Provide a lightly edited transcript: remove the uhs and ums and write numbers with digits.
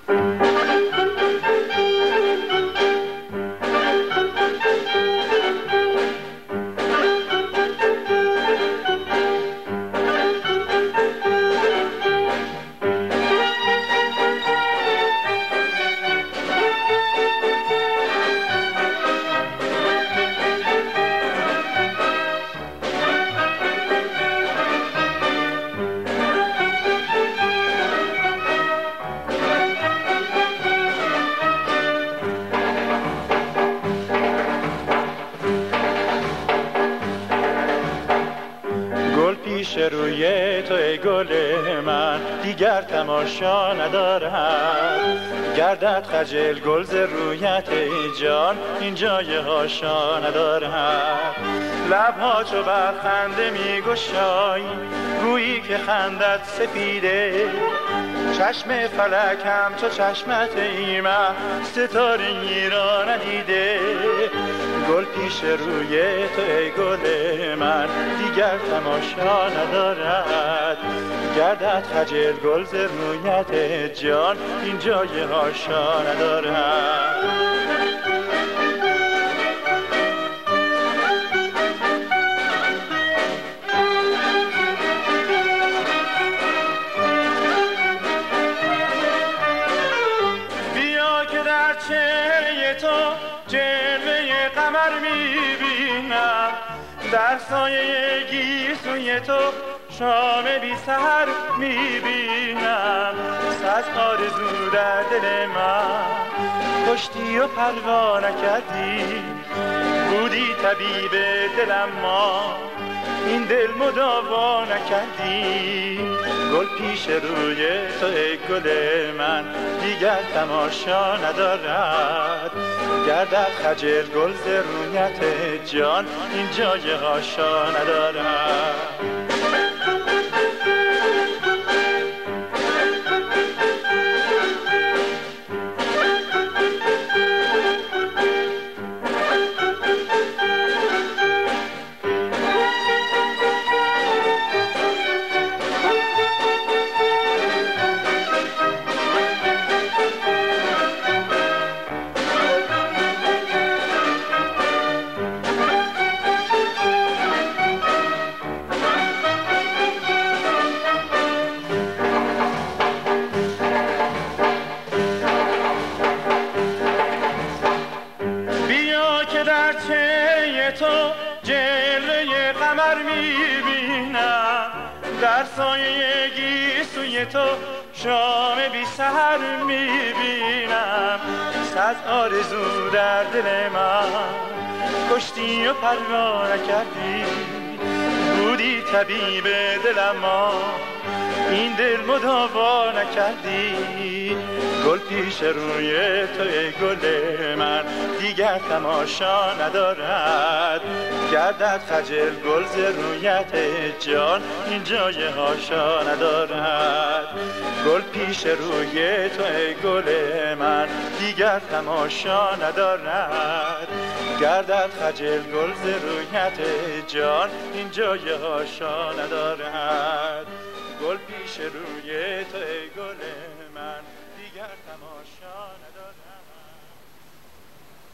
پیش روی تو ای گل من دیگر تماشا ندارم، گردد خجل گل ز رویت ای جان این جای هاشا ندارم. لبها چو بر خنده می گشایی گویی که خندت سپیده، چشم فلکم چو چشمت ای من ستاره را ندیده. گل پیش روی تو ای گل من دیگر تماشا ندارد، گردد خجل گل ز رویت جان این جای هاشا ندارد. چهره تو جلوه قمر میبینم، در سایه گیسوی تو شام بی سحر میبینم. صد آرزو در دل من کشتی و پروا نکردی، بودی طبیب دلم ما این دل مداوا نکردی. گل پیش روی تو ای گل من دیگر تماشا ندارد، گردد خجل گل ز رویت جان این جای هاشا ندارد. در چهره تو جلوه قمر میبینم، در سایه گیسوی تو شام بی سحر میبینم. صد آرزو در دل من کشتی و پروا نکردی، بودی طبیب دلم ما این دل مداوا نکردی. گل پیش روی تو ای گل من دیگر تماشا ندارد، گردد خجل گل ز رویت جان این جای هاشا ندارد. گل پیش روی تو ای گل من دیگر تماشا ندارد، گردد خجل گل ز رویت جان این جای هاشا ندارد. گل پیش روی تو ای گل